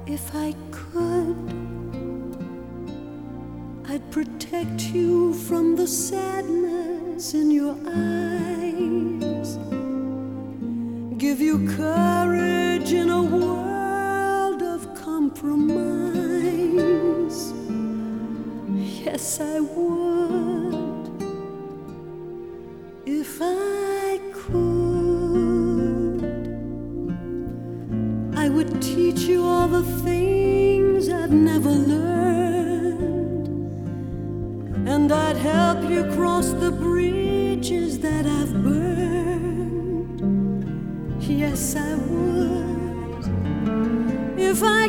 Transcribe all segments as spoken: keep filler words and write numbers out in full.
If I could, I'd protect you from the sadness in your eyes, give you courage in a world of compromise. Yes, I would, if I could. I would teach you all the things I've never learned, and I'd help you cross the bridges that I've burned. Yes, I would, if I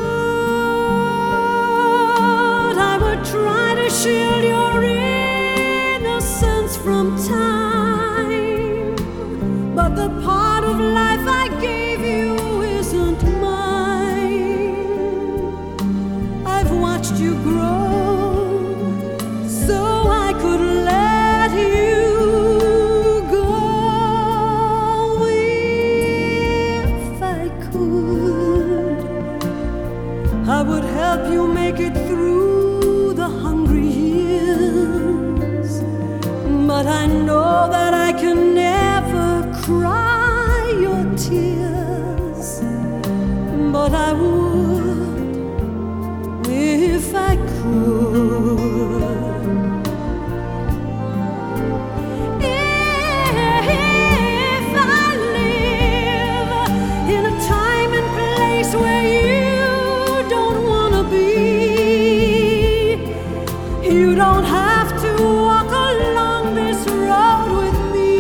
could. I would try to shield your innocence from time, but the part of life I gave you isn't mine. I've watched you grow so I could let you go. If I could, I would help you make it through the hungry years, but I know that I can never cry your tears. But I would if I could. If I live in a time and place where you don't want to be, you don't have to walk along this road with me.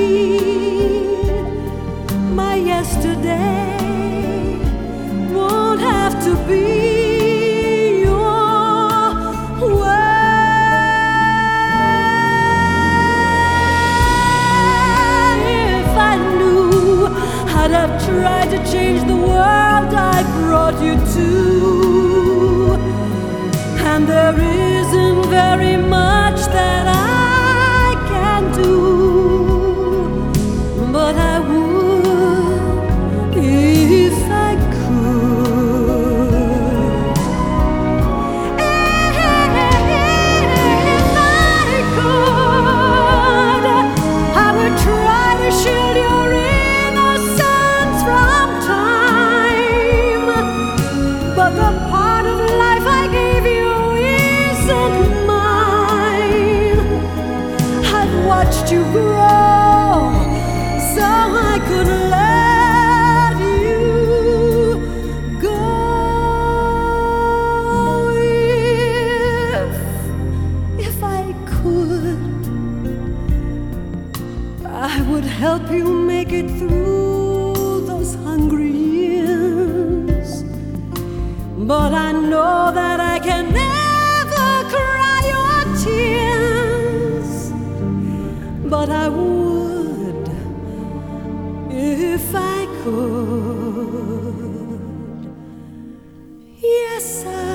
My yesterday won't have to be your way. If I knew, I'd have tried to change the world I brought you to, and there isn't very much that I can do, but I would if I could. If I could, I would try to shield your innocence from time, but the part of life I gave you isn't mine. I've watched you grow so I could let you go. If, if I could, I would help you make it through those hungry years, but I know that I can never cry your tears. But I would if I could. Yes, I